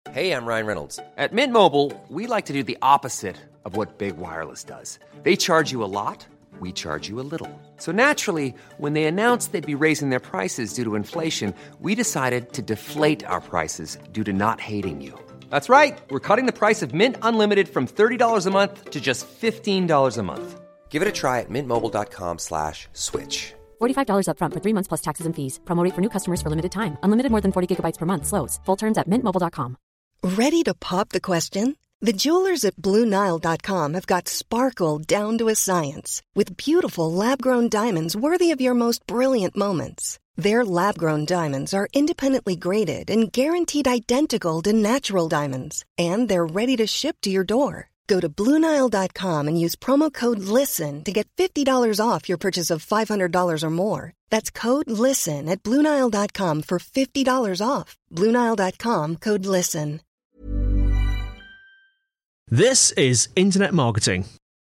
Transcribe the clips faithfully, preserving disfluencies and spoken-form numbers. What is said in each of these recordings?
Hey, I'm Ryan Reynolds. At Mint Mobile, we like to do the opposite of what Big Wireless does. They charge you a lot, we charge you a little. So naturally, when they announced they'd be raising their prices due to inflation, we decided to deflate our prices due to not hating you. That's right. We're cutting the price of Mint Unlimited from thirty dollars a month to just fifteen dollars a month. Give it a try at mintmobile.com slash switch. forty-five dollars up front for three months plus taxes and fees. Promo rate for new customers for limited time. Unlimited more than forty gigabytes per month slows. Full terms at mint mobile dot com. Ready to pop the question? The jewelers at Blue Nile dot com have got sparkle down to a science with beautiful lab-grown diamonds worthy of your most brilliant moments. Their lab-grown diamonds are independently graded and guaranteed identical to natural diamonds, and they're ready to ship to your door. Go to Blue Nile dot com and use promo code LISTEN to get fifty dollars off your purchase of five hundred dollars or more. That's code LISTEN at Blue Nile dot com for fifty dollars off. Blue Nile dot com, code LISTEN. This is Internet Marketing.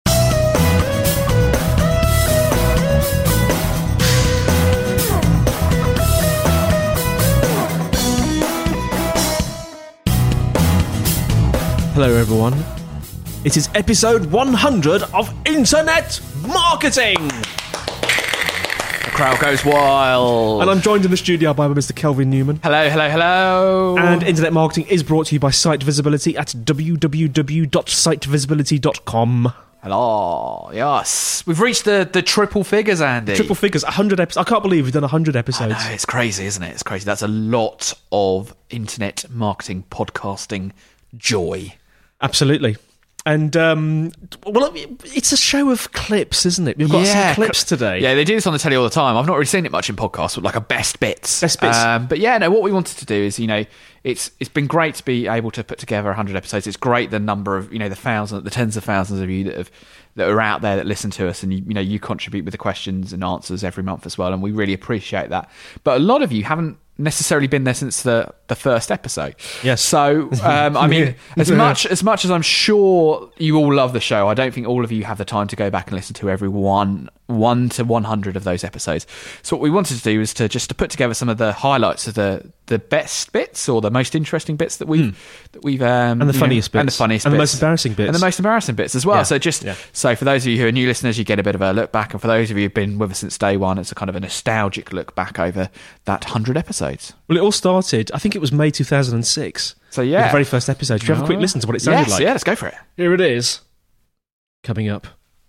Hello everyone. It is episode one hundred of Internet Marketing! The crowd goes wild. And I'm joined in the studio by Mister Kelvin Newman. Hello, hello, hello. And Internet Marketing is brought to you by Site Visibility at w w w dot site visibility dot com. Hello, yes. We've reached the, the triple figures, Andy. Triple figures, one hundred episodes. I can't believe we've done one hundred episodes. I know, it's crazy, isn't it? It's crazy. That's a lot of internet marketing, podcasting joy. Absolutely. And, um, well, it's a show of clips, isn't it? We've got yeah, some clips today. Yeah, they do this on the telly all the time. I've not really seen it much in podcasts, but like a best bits. Best bits. Um, but yeah, no, what we wanted to do is, you know, it's it's been great to be able to put together one hundred episodes. It's great the number of, you know, the thousands, the tens of thousands of you that have that are out there that listen to us, and you, you know, you contribute with the questions and answers every month as well, and we really appreciate that. But a lot of you haven't necessarily been there since the the first episode. Yes. So um, I mean, as much as much as I'm sure you all love the show, I don't think all of you have the time to go back and listen to every one one to one hundred of those episodes. So what we wanted to do is to just to put together some of the highlights of the the best bits or the most interesting bits that we've mm. that we've um, and the funniest know, bits and the funniest and bits. the most embarrassing bits and the most embarrassing bits as well. Yeah. So just yeah. so for those of you who are new listeners, you get a bit of a look back, and for those of you who've been with us since day one, it's a kind of a nostalgic look back over that one hundred episodes. Well, it all started, I think it was May two thousand six. So yeah, the very first episode. Should we have a quick listen to what it sounded yes, like? Yeah, let's go for it. Here it is. Coming up.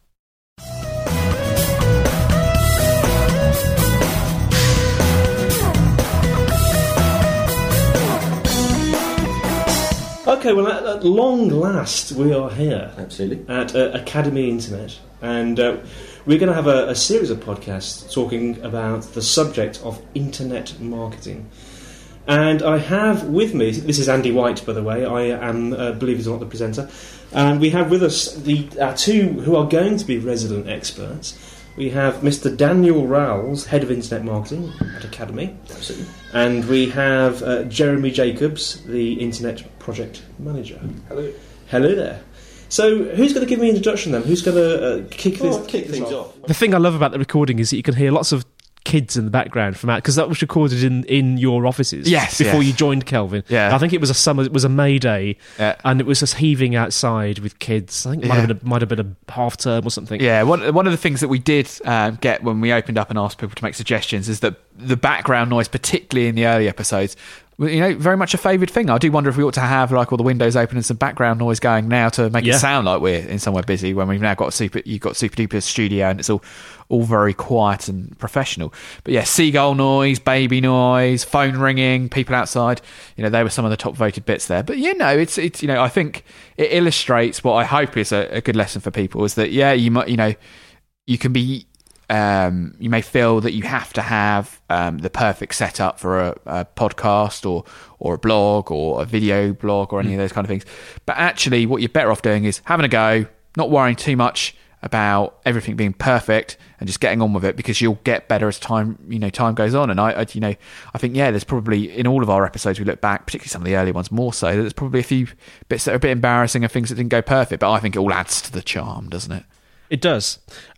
Okay, well, at, at long last, we are here. Absolutely. At uh, Academy Internet. And uh, we're going to have a, a series of podcasts talking about the subject of internet marketing. And I have with me, this is Andy White, by the way, I am, uh, believe it or not, the presenter. And we have with us the uh, two who are going to be resident experts. We have Mister Daniel Rowles, Head of Internet Marketing at Academy. Absolutely. And we have uh, Jeremy Jacobs, the Internet Project Manager. Hello. Hello there. So, who's going to give me an introduction then? Who's going to uh, kick, oh, this, kick this things off? off? The thing I love about the recording is that you can hear lots of kids in the background from out, because that was recorded in, in your offices. Yes, before yes. you joined Kelvin. Yeah. I think it was a summer. It was a May Day, yeah. and it was just heaving outside with kids. I think it might Yeah. have been a, might have been a half term or something. Yeah, one one of the things that we did um, get when we opened up and asked people to make suggestions is that the background noise, particularly in the early episodes, you know, very much a favoured thing. I do wonder if we ought to have like all the windows open and some background noise going now to make Yeah. it sound like we're in somewhere busy, when we've now got a super, you've got super duper studio and it's all all very quiet and professional. But yeah, seagull noise, baby noise, phone ringing, people outside. You know, they were some of the top voted bits there. But you know, it's it's you know, I think it illustrates what I hope is a, a good lesson for people, is that yeah, you might you know, you can be. Um, you may feel that you have to have um, the perfect setup for a, a podcast or or a blog or a video blog or any mm. of those kind of things. But actually, what you're better off doing is having a go, not worrying too much about everything being perfect, and just getting on with it, because you'll get better as time you know time goes on. And I, I you know I think yeah, there's probably in all of our episodes we look back, particularly some of the early ones more so, there's probably a few bits that are a bit embarrassing and things that didn't go perfect. But I think it all adds to the charm, doesn't it? It does.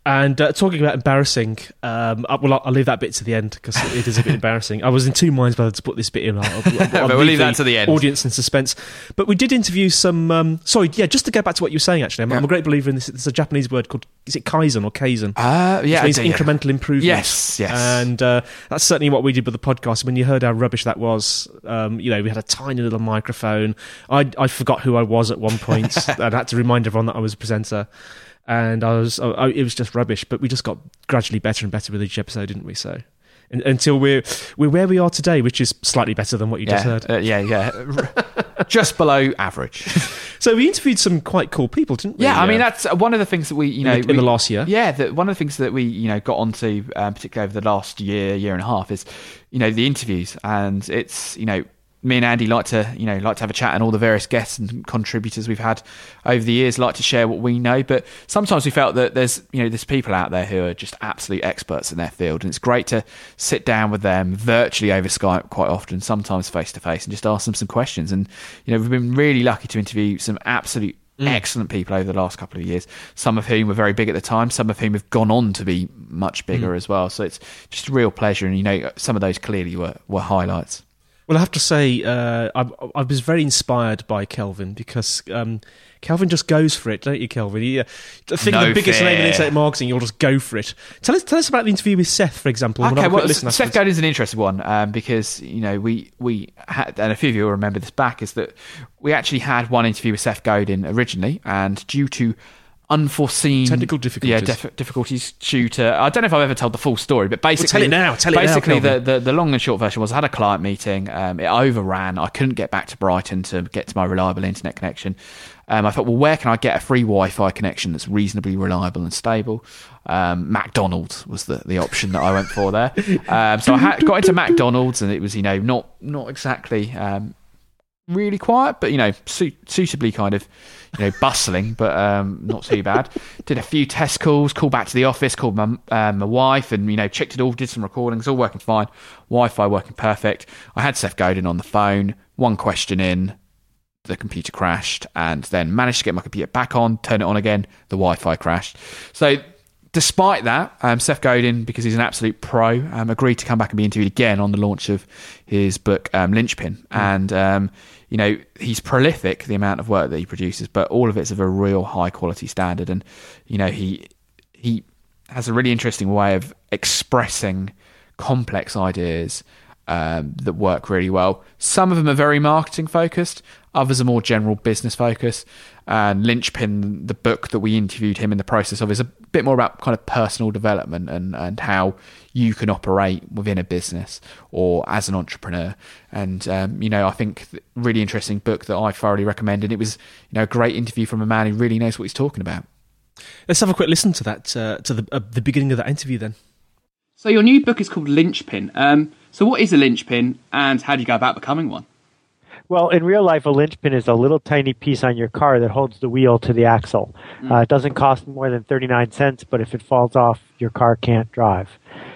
And uh, talking about embarrassing, um, I, well, I'll, I'll leave that bit to the end because it is a bit embarrassing. I was in two minds whether to put this bit in. I'll, I'll, I'll but we'll leave that to the end. Audience in suspense. But we did interview some. Um, sorry, yeah, just to go back to what you were saying. Actually, I'm, yeah. I'm a great believer in this. There's a Japanese word called is it kaizen or kaizen? Uh, yeah, which means incremental improvement. Yes, yes. And uh, that's certainly what we did with the podcast. When you heard how rubbish that was, um, you know, we had a tiny little microphone. I I forgot who I was at one point. I had to remind everyone that I was a presenter. And I was, I, it was just rubbish. But we just got gradually better and better with each episode, didn't we? So, in, until we're we're where we are today, which is slightly better than what you yeah, just heard. Uh, yeah, yeah, just below average. So we interviewed some quite cool people, didn't we? Yeah, I mean that's one of the things that we, you know, in the, we, in the last year. Yeah, the, one of the things that we, you know, got onto, um, particularly over the last year, year and a half, is, you know, the interviews, and it's, you know. Me and Andy like to, you know, like to have a chat, and all the various guests and contributors we've had over the years like to share what we know. But sometimes we felt that there's, you know, there's people out there who are just absolute experts in their field, and it's great to sit down with them virtually over Skype quite often, sometimes face to face, and just ask them some questions. And you know, we've been really lucky to interview some absolute Mm. excellent people over the last couple of years, some of whom were very big at the time, some of whom have gone on to be much bigger mm. as well. So it's just a real pleasure, and you know, some of those clearly were, were highlights. Well, I have to say, uh, I, I was very inspired by Kelvin because um, Kelvin just goes for it, don't you, Kelvin? You, I think no the biggest fear. name in internet marketing, you'll just go for it. Tell us, tell us about the interview with Seth, for example. Okay, well, Seth Godin is an interesting one um, because you know we we had, and a few of you will remember this back, is that we actually had one interview with Seth Godin originally, and due to unforeseen technical difficulties. Yeah, dif- difficulties due to, I don't know if I've ever told the full story, but basically, well, tell it now. Tell it basically, now, the, the the long and short version was I had a client meeting. Um, it overran. I couldn't get back to Brighton to get to my reliable internet connection. Um, I thought, well, where can I get a free Wi-Fi connection that's reasonably reliable and stable? Um, McDonald's was the, the option that I went for there. Um, so I had, got into McDonald's, and it was, you know, not not exactly um, really quiet, but you know, su- suitably kind of, you know, bustling, but um, not too bad. Did a few test calls, called back to the office, called my uh, my wife, and you know, checked it all, did some recordings, all working fine. Wi-Fi working perfect. I had Seth Godin on the phone. One question in, the computer crashed, and then managed to get my computer back on, turn it on again. The Wi-Fi crashed. So, despite that, um, Seth Godin, because he's an absolute pro, um, agreed to come back and be interviewed again on the launch of his book um, Linchpin. Mm. And um, you know, he's prolific, the amount of work that he produces, but all of it's of a real high quality standard. And you know, he he has a really interesting way of expressing complex ideas um, that work really well. Some of them are very marketing focused, others are more general business focused. And Linchpin, the book that we interviewed him in the process of, is a bit more about kind of personal development and, and how you can operate within a business or as an entrepreneur. And, um, you know, I think really interesting book that I thoroughly recommend. And it was, you know, a great interview from a man who really knows what he's talking about. Let's have a quick listen to that, uh, to the uh, the beginning of that interview then. So your new book is called Linchpin. Um, so what is a linchpin, and how do you go about becoming one? Well, in real life, a linchpin is a little tiny piece on your car that holds the wheel to the axle. Mm. Uh, it doesn't cost more than thirty-nine cents, but if it falls off, your car can't drive.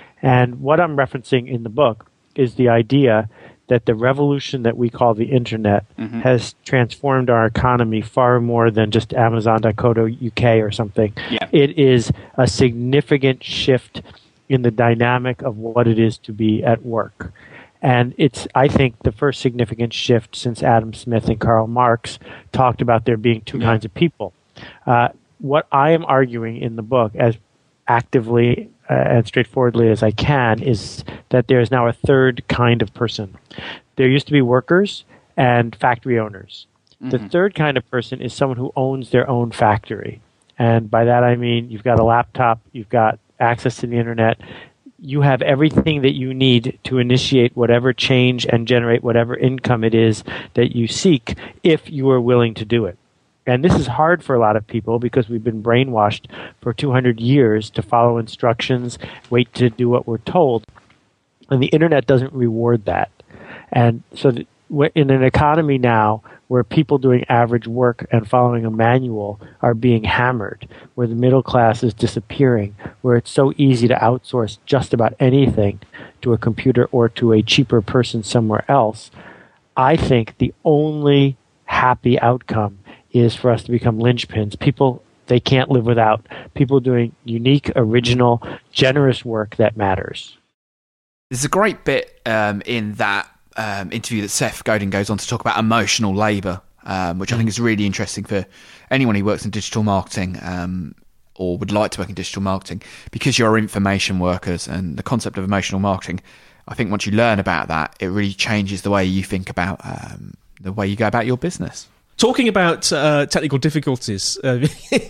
And what I'm referencing in the book is the idea that the revolution that we call the internet mm-hmm. has transformed our economy far more than just Amazon dot co dot U K or something. Yeah. It is a significant shift in the dynamic of what it is to be at work. And it's, I think, the first significant shift since Adam Smith and Karl Marx talked about there being two yeah. kinds of people. Uh, what I am arguing in the book, as actively uh, and straightforwardly as I can, is that there is now a third kind of person. There used to be workers and factory owners. Mm-hmm. The third kind of person is someone who owns their own factory. And by that I mean you've got a laptop, you've got access to the internet, you have everything that you need to initiate whatever change and generate whatever income it is that you seek if you are willing to do it. And this is hard for a lot of people because we've been brainwashed for two hundred years to follow instructions, wait to do what we're told. And the internet doesn't reward that. And so th- in an economy now where people doing average work and following a manual are being hammered, where the middle class is disappearing, where it's so easy to outsource just about anything to a computer or to a cheaper person somewhere else, I think the only happy outcome is for us to become linchpins. People They can't live without people doing unique, original, generous work that matters. There's a great bit um, in that um, interview that Seth Godin goes on to talk about emotional labour, um, which I think is really interesting for anyone who works in digital marketing um, or would like to work in digital marketing, because you're information workers, and the concept of emotional marketing, I think once you learn about that, it really changes the way you think about um, the way you go about your business. Talking about uh, technical difficulties, uh,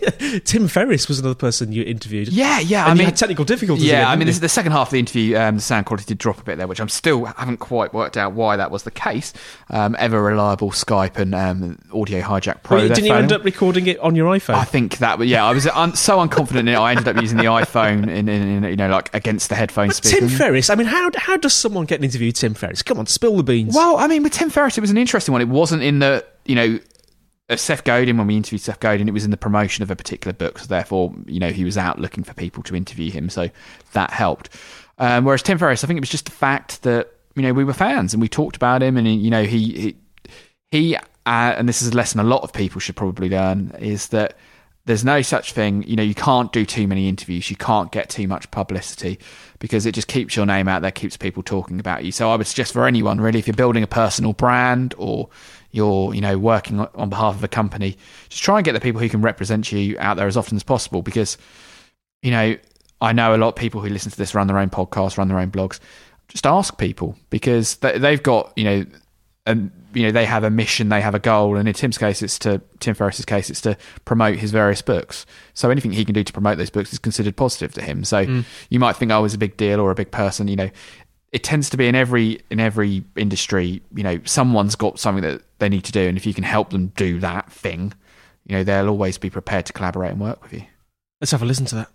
Tim Ferriss was another person you interviewed. Yeah, yeah. And I you mean, had technical difficulties. Yeah, again, I mean, didn't this you? is the second half of the interview. Um, the sound quality did drop a bit there, which I'm still haven't quite worked out why that was the case. Um, ever reliable Skype and um, Audio Hijack Pro. Well, didn't you failing. end up recording it on your iPhone? I think that. Yeah, I was un- so unconfident in it. I ended up using the iPhone in, in, in you know, like against the headphone speaker. Tim Ferriss. I mean, how how does someone get an interview with Tim Ferriss? Come on, spill the beans. Well, I mean, with Tim Ferriss, it was an interesting one. It wasn't in the you know. Of Seth Godin, when we interviewed Seth Godin, it was in the promotion of a particular book, so therefore, you know, he was out looking for people to interview him, so that helped. Um, whereas Tim Ferriss, I think it was just the fact that, you know, we were fans and we talked about him, and, you know, he, he, he uh, and this is a lesson a lot of people should probably learn, is that there's no such thing, you know, you can't do too many interviews, you can't get too much publicity, because it just keeps your name out there, keeps people talking about you. So I would suggest for anyone, really, if you're building a personal brand or you're, you know, working on behalf of a company, just try and get the people who can represent you out there as often as possible, because, you know, I know a lot of people who listen to this run their own podcasts, run their own blogs. Just ask people, because they've got, you know, and you know, they have a mission, they have a goal, and in Tim's case, it's to Tim Ferriss's case, it's to promote his various books. So anything he can do to promote those books is considered positive to him. So mm. you might think, oh, it's a big deal or a big person, you know. It tends to be in every in every industry, you know, someone's got something that they need to do, and if you can help them do that thing, you know, they'll always be prepared to collaborate and work with you. Let's have a listen to that.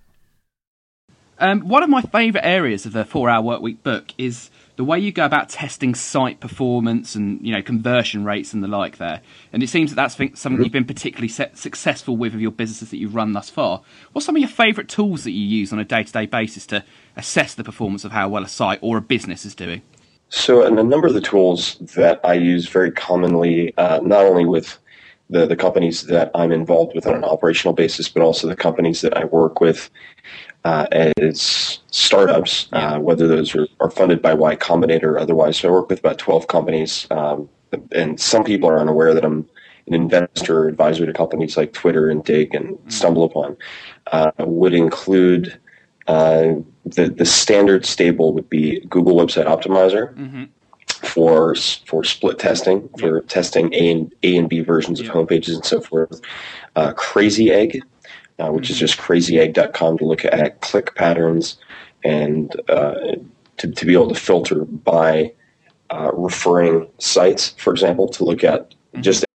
Um, one of my favourite areas of the four-hour Workweek book is the way you go about testing site performance and, you know, conversion rates and the like there. And it seems that that's something you've been particularly successful with of your businesses that you've run thus far. What's some of your favourite tools that you use on a day-to-day basis to assess the performance of how well a site or a business is doing? So, and a number of the tools that I use very commonly, uh, not only with the, the companies that I'm involved with on an operational basis, but also the companies that I work with uh, as startups, uh, whether those are, are funded by Y Combinator or otherwise. So I work with about twelve companies, um, and some people are unaware that I'm an investor or advisor to companies like Twitter and Dig and StumbleUpon. Uh, would include uh, the the standard stable would be Google Website Optimizer mm-hmm. for for split testing, for yep. testing A and A and B versions of yep. homepages and so forth. Uh, Crazy Egg, uh, which mm-hmm. is just crazy egg dot com to look at click patterns and uh, to to be able to filter by uh, referring sites, for example, to look at mm-hmm. just.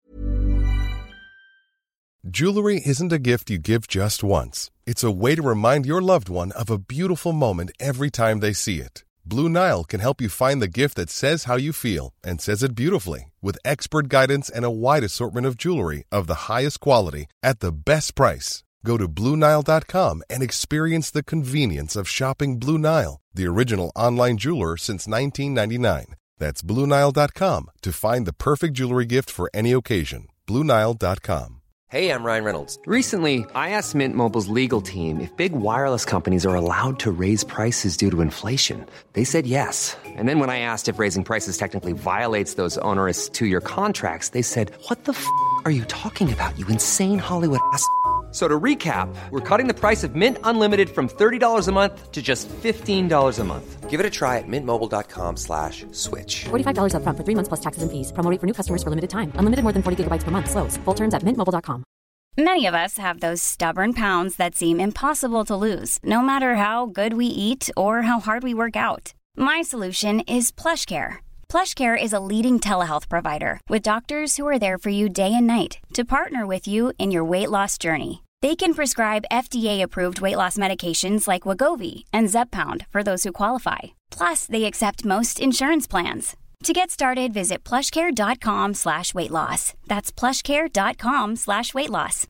Jewelry isn't a gift you give just once. It's a way to remind your loved one of a beautiful moment every time they see it. Blue Nile can help you find the gift that says how you feel and says it beautifully, with expert guidance and a wide assortment of jewelry of the highest quality at the best price. Go to Blue Nile dot com and experience the convenience of shopping Blue Nile, the original online jeweler since nineteen ninety-nine. That's Blue Nile dot com to find the perfect jewelry gift for any occasion. Blue Nile dot com. Hey, I'm Ryan Reynolds. Recently, I asked Mint Mobile's legal team if big wireless companies are allowed to raise prices due to inflation. They said yes. And then when I asked if raising prices technically violates those onerous two-year contracts, they said, what the f*** are you talking about, you insane Hollywood ass f- So to recap, we're cutting the price of Mint Unlimited from thirty dollars a month to just fifteen dollars a month. Give it a try at mintmobile.com slash switch. forty-five dollars up front for three months plus taxes and fees. Promo rate for new customers for limited time. Unlimited more than forty gigabytes per month. Slows full terms at mint mobile dot com. Many of us have those stubborn pounds that seem impossible to lose, no matter how good we eat or how hard we work out. My solution is PlushCare. PlushCare is a leading telehealth provider with doctors who are there for you day and night to partner with you in your weight loss journey. They can prescribe F D A-approved weight loss medications like Wegovy and Zepbound for those who qualify. Plus, they accept most insurance plans. To get started, visit plushcare.com slash weight loss. That's plushcare.com slash weight loss.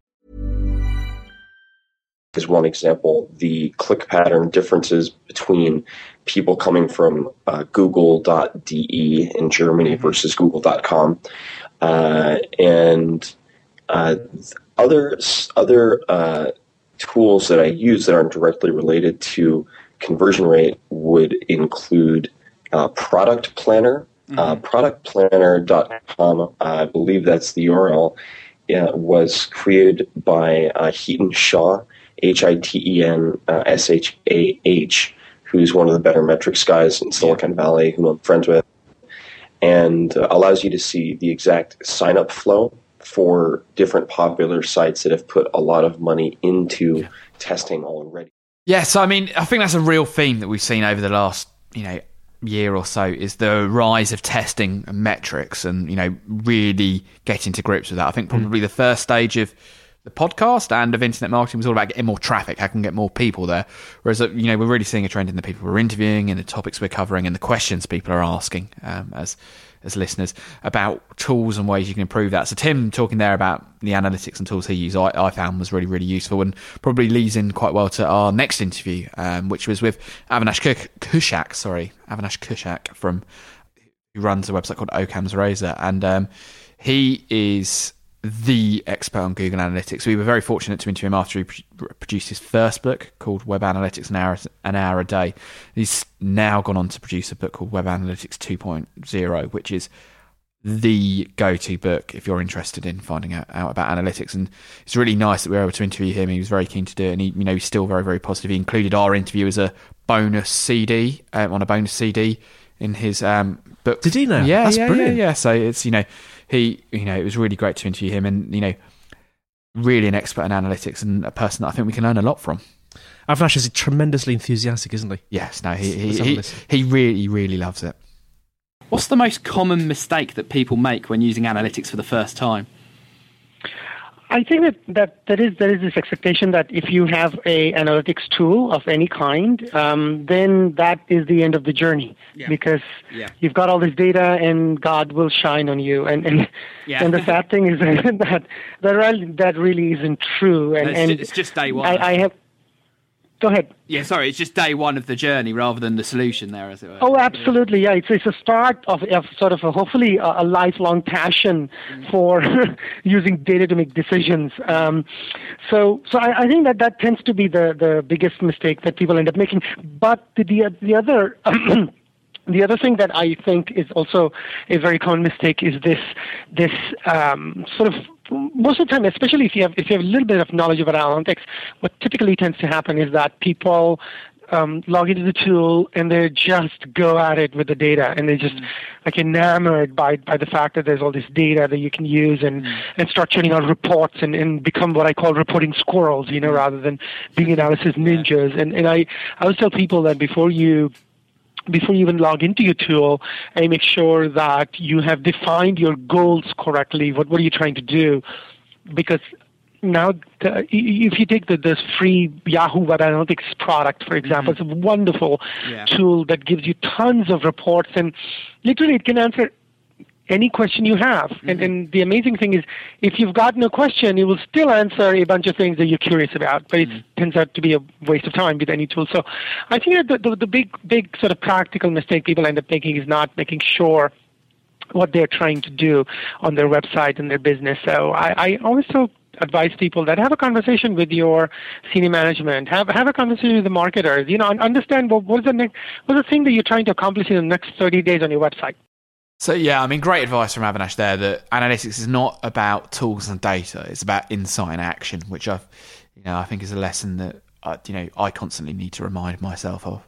As one example, the click pattern differences between people coming from uh, google dot d e in Germany versus google dot com. Uh, and uh, other other uh, tools that I use that aren't directly related to conversion rate would include uh, Product Planner. Mm-hmm. Uh, product planner dot com, I believe that's the U R L, uh, was created by uh, Hiten Shah, H I T E N S H A H, who's one of the better metrics guys in Silicon Valley, whom I'm friends with, and uh, allows you to see the exact sign-up flow for different popular sites that have put a lot of money into yeah. testing already. Yeah, so I mean, I think that's a real theme that we've seen over the last, you know, year or so, is the rise of testing and metrics and, you know, really getting to grips with that. I think probably mm. the first stage of the podcast and of internet marketing was all about getting more traffic, how can we get more people there, whereas, you know, we're really seeing a trend in the people we're interviewing, in the topics we're covering, and the questions people are asking um, as as listeners about tools and ways you can improve that. So Tim talking there about the analytics and tools he used, I, I found was really, really useful, and probably leads in quite well to our next interview, um, which was with Avinash Kushak, sorry, Avinash Kushak from, who runs a website called Occam's Razor, and um, he is the expert on Google Analytics. We were very fortunate to interview him after he produced his first book called Web Analytics, an hour, an hour a day. He's now gone on to produce a book called Web Analytics two point oh, which is the go-to book if you're interested in finding out, out about analytics. And it's really nice that we were able to interview him. He was very keen to do it, and he, you know, he's still very, very positive. He included our interview as a bonus C D, um, on a bonus C D in his um, book. Did he now? Yeah, That's yeah, brilliant. yeah, yeah. So it's, you know, He, you know, it was really great to interview him, and, you know, really an expert in analytics and a person that I think we can learn a lot from. Avinash is tremendously enthusiastic, isn't he? Yes, no, he he, he, he really, really loves it. What's the most common mistake that people make when using analytics for the first time? I think that, that there is there is this expectation that if you have a analytics tool of any kind, um, then that is the end of the journey, yeah. because yeah. you've got all this data and God will shine on you. And and, yeah. and the sad thing is that that really, that really isn't true. And, it's, and it's just day one. I, I have. Go ahead. Yeah, sorry, it's just day one of the journey rather than the solution there, as it were. Oh, absolutely, yeah. It's it's a start of, of sort of a, hopefully a, a lifelong passion mm. for using data to make decisions. Um, so so I, I think that that tends to be the, the biggest mistake that people end up making. But the the, the other... The other thing that I think is also a very common mistake is this this um, sort of, most of the time, especially if you have if you have a little bit of knowledge about analytics, what typically tends to happen is that people um, log into the tool and they just go at it with the data, and they're just mm. like enamored by by the fact that there's all this data that you can use, and, mm. and start churning out reports and, and become what I call reporting squirrels, you know, rather than being analysis ninjas. And and I I always tell people that before you Before you even log into your tool, I make sure that you have defined your goals correctly. What what are you trying to do? Because now, the, if you take the this free Yahoo Web Analytics product, for example, mm-hmm. it's a wonderful yeah. tool that gives you tons of reports, and literally it can answer any question you have. Mm-hmm. And, and the amazing thing is, if you've got no question, it will still answer a bunch of things that you're curious about, but mm-hmm. it turns out to be a waste of time with any tool. So I think that the, the, the big, big sort of practical mistake people end up making is not making sure what they're trying to do on their website and their business. So I, I always tell advise people that have a conversation with your senior management, have have a conversation with the marketers, you know, understand what what's the next, what's the thing that you're trying to accomplish in the next thirty days on your website. So yeah, I mean, great advice from Avinash there, that analytics is not about tools and data; it's about insight and action, which I've, you know, I think is a lesson that uh, you know I constantly need to remind myself of.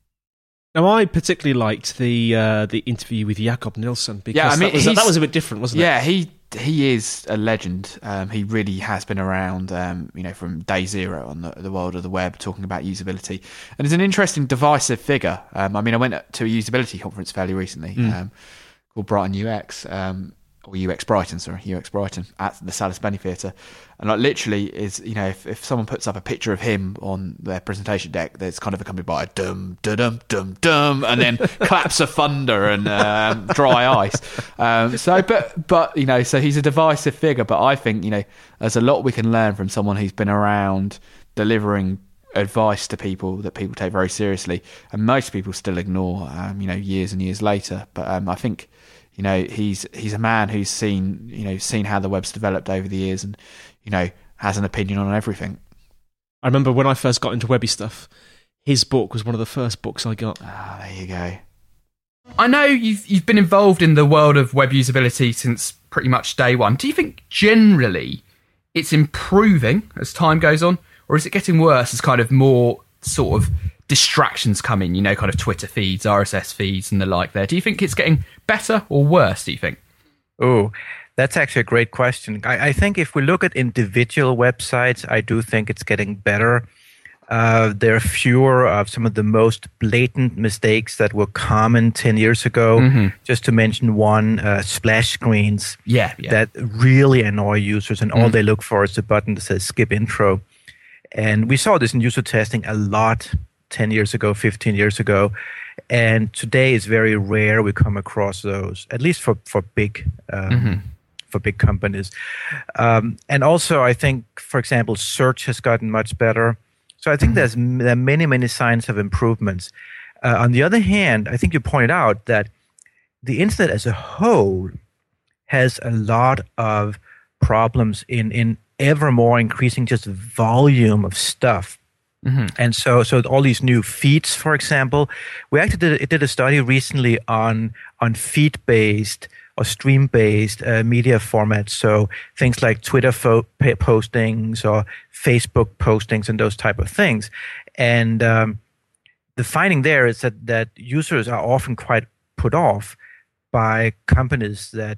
Now, I particularly liked the uh, the interview with Jakob Nielsen, because yeah, I mean, that, was, that was a bit different, wasn't yeah, it? Yeah, he he is a legend. Um, he really has been around, um, you know, from day zero on the, the world of the web, talking about usability, and he's an interesting, divisive figure. Um, I mean, I went to a usability conference fairly recently. Mm. Um, called Brighton U X, um, or U X Brighton, sorry, U X Brighton, at the Salis Benny Theatre. And like literally is, you know, if, if someone puts up a picture of him on their presentation deck, that's kind of accompanied by a dum, dum, dum, dum, dum, and then claps of thunder and um, dry ice. Um, so, but, but, you know, so he's a divisive figure, but I think, you know, there's a lot we can learn from someone who's been around delivering advice to people that people take very seriously, and most people still ignore, um, you know, years and years later. But um, I think, you know, he's he's a man who's seen, you know, seen how the web's developed over the years, and, you know, has an opinion on everything. I remember when I first got into webby stuff, his book was one of the first books I got. Ah, there you go. I know you've you've been involved in the world of web usability since pretty much day one. Do you think generally it's improving as time goes on, or is it getting worse as kind of more sort of distractions come in, you know, kind of Twitter feeds, R S S feeds and the like there? Do you think it's getting better or worse, do you think? Oh, that's actually a great question. I, I think if we look at individual websites, I do think it's getting better. Uh, there are fewer of some of the most blatant mistakes that were common ten years ago. Mm-hmm. Just to mention one, uh, splash screens yeah, yeah. that really annoy users, and all mm. they look for is a button that says skip intro. And we saw this in user testing a lot ten years ago, fifteen years ago. And today it's very rare we come across those, at least for, for big um, mm-hmm. for big companies. Um, and also, I think, for example, search has gotten much better. So I think mm-hmm. there's there are many, many signs of improvements. Uh, on the other hand, I think you pointed out that the internet as a whole has a lot of problems in, in ever more increasing just volume of stuff. Mm-hmm. And so, so all these new feeds, for example, we actually did, it did a study recently on on feed-based or stream-based uh, media formats. So things like Twitter fo- postings or Facebook postings and those type of things. And um, the finding there is that that users are often quite put off by companies that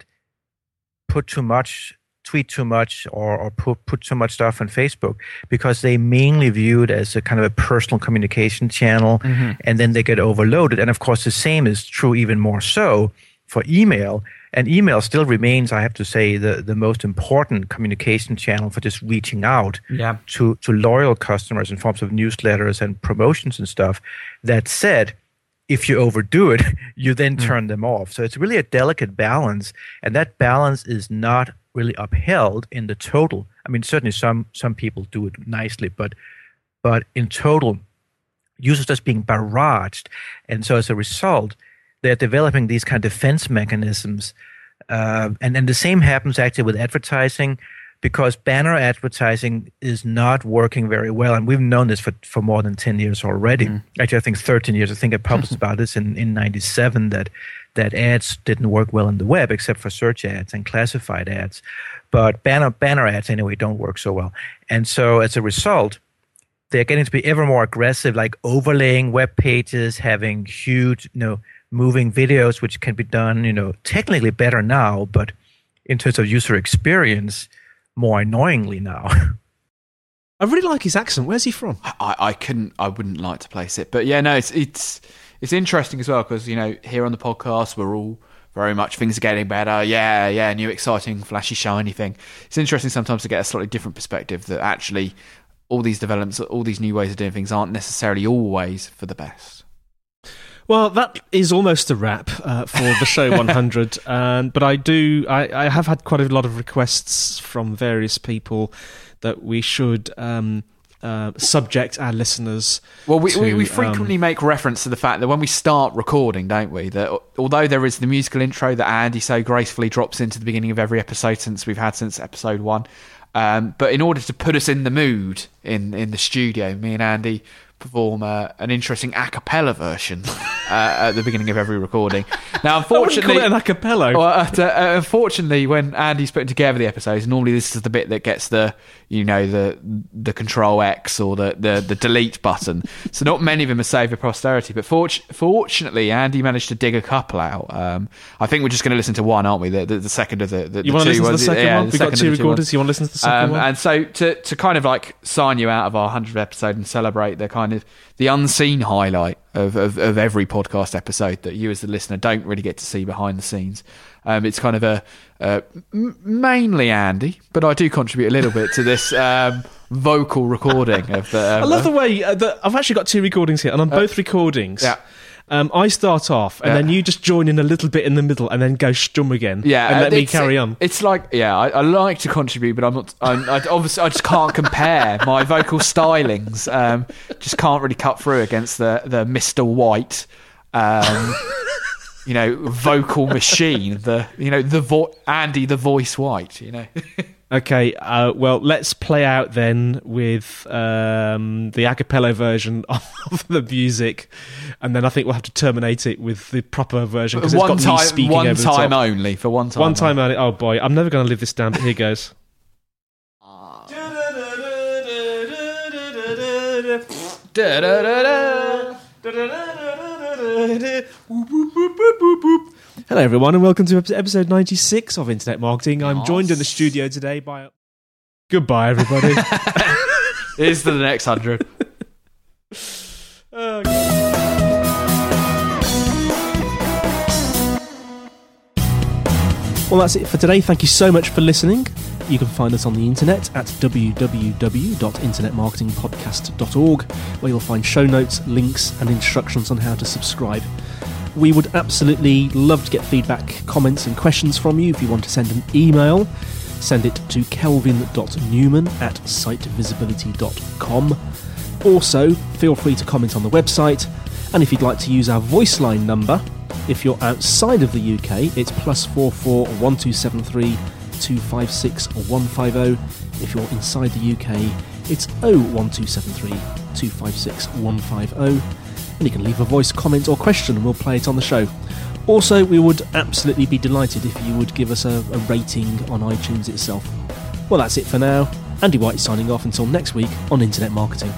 put too much. tweet too much or, or put, put too much stuff on Facebook, because they mainly view it as a kind of a personal communication channel, mm-hmm. and then they get overloaded. And of course, the same is true even more so for email. And email still remains, I have to say, the, the most important communication channel for just reaching out yeah. to, to loyal customers in forms of newsletters and promotions and stuff. That said, if you overdo it, you then turn mm. them off. So it's really a delicate balance, and that balance is not really upheld in the total. I mean, certainly some some people do it nicely, but but in total, users just being barraged, and so as a result, they're developing these kind of defense mechanisms, uh, and and the same happens actually with advertising, because banner advertising is not working very well, and we've known this for, for more than ten years already. Mm. Actually, I think thirteen years. I think I published about this in in ninety-seven that. that ads didn't work well in the web, except for search ads and classified ads. But banner banner ads, anyway, don't work so well. And so as a result, they're getting to be ever more aggressive, like overlaying web pages, having huge, you know, moving videos, which can be done, you know, technically better now, but in terms of user experience, more annoyingly now. I really like his accent. Where's he from? I, I couldn't, I wouldn't like to place it. But yeah, no, it's... it's It's interesting as well because, you know, here on the podcast, we're all very much things are getting better. Yeah, yeah, new, exciting, flashy, shiny thing. It's interesting sometimes to get a slightly different perspective that actually all these developments, all these new ways of doing things aren't necessarily always for the best. Well, that is almost a wrap uh, for the show one hundred. um, but I do, I, I have had quite a lot of requests from various people that we should... Um, Uh, subject our listeners. Well, we to, we, we frequently um, make reference to the fact that when we start recording, don't we? That although there is the musical intro that Andy so gracefully drops into the beginning of every episode since we've had since episode one, um, but in order to put us in the mood in in the studio, me and Andy perform uh, an interesting a cappella version uh, at the beginning of every recording. Now, unfortunately, I wouldn't call it an a cappella. Well, uh, uh, unfortunately, when Andy's putting together the episodes, normally this is the bit that gets the, you know, the the Control X or the, the, the delete button. So not many of them are saved for posterity. But for, fortunately, Andy managed to dig a couple out. Um, I think we're just going to listen to one, aren't we? The, the, the second of the, the, you the want to listen ones. to the second yeah, one? We've got two recorders. You want to listen to the second um, one? And so to to kind of like sign you out of our hundredth episode and celebrate the kind of the unseen highlight of, of, of every podcast episode that you as the listener don't really get to see behind the scenes. Um, it's kind of a uh, m- mainly Andy, but I do contribute a little bit to this um, vocal recording of the. Um, I love the way uh, that I've actually got two recordings here, and on uh, both recordings, yeah. Um, I start off, and yeah. then you just join in a little bit in the middle, and then go stum again, yeah, and let me it's, carry on. It's like, yeah, I, I like to contribute, but I'm not. I'm, I obviously I just can't compare my vocal stylings. Um, just can't really cut through against the the Mister White, um, you know, vocal machine. The you know the vo- Andy the Voice White. You know. Okay, uh, well, let's play out then with um, the a cappella version of the music, and then I think we'll have to terminate it with the proper version because it's got time, me speaking one over time the top. only for one time. One time only. Oh boy, I'm never going to live this down. But here goes. Hello everyone and welcome to episode ninety-six of Internet Marketing. I'm Yes. joined in the studio today by... Goodbye everybody. Here's to the next hundred. Oh, God. Well, that's it for today. Thank you so much for listening. You can find us on the internet at w w w dot internet marketing podcast dot org, where you'll find show notes, links, and instructions on how to subscribe. We would absolutely love to get feedback, comments, and questions from you. If you want to send an email, send it to kelvin dot newman at site visibility dot com. Also, feel free to comment on the website, and if you'd like to use our voice line number, if you're outside of the U K, it's plus four four one two seven three two five six one five zero. If you're inside the U K, it's oh one two seven three two five six one five zero. And you can leave a voice comment or question and we'll play it on the show. Also, we would absolutely be delighted if you would give us a, a rating on iTunes itself. Well, that's it for now. Andy White signing off until next week on Internet Marketing.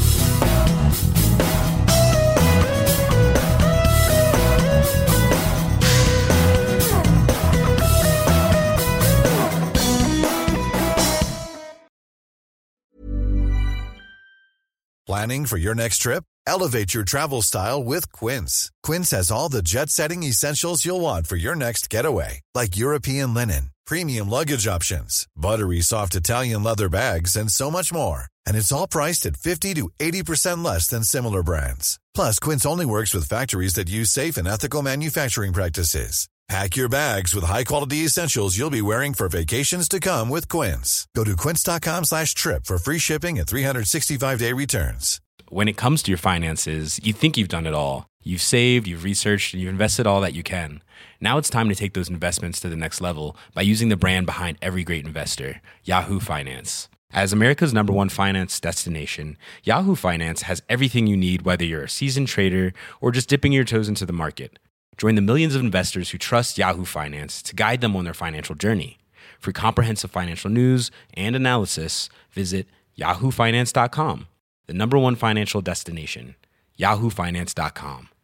Planning for your next trip? Elevate your travel style with Quince. Quince has all the jet-setting essentials you'll want for your next getaway, like European linen, premium luggage options, buttery soft Italian leather bags, and so much more. And it's all priced at fifty to eighty percent less than similar brands. Plus, Quince only works with factories that use safe and ethical manufacturing practices. Pack your bags with high-quality essentials you'll be wearing for vacations to come with Quince. Go to quince.com slash trip for free shipping and three sixty-five day returns. When it comes to your finances, you think you've done it all. You've saved, you've researched, and you've invested all that you can. Now it's time to take those investments to the next level by using the brand behind every great investor, Yahoo Finance. As America's number one finance destination, Yahoo Finance has everything you need, whether you're a seasoned trader or just dipping your toes into the market. Join the millions of investors who trust Yahoo Finance to guide them on their financial journey. For comprehensive financial news and analysis, visit yahoo finance dot com, the number one financial destination, yahoo finance dot com.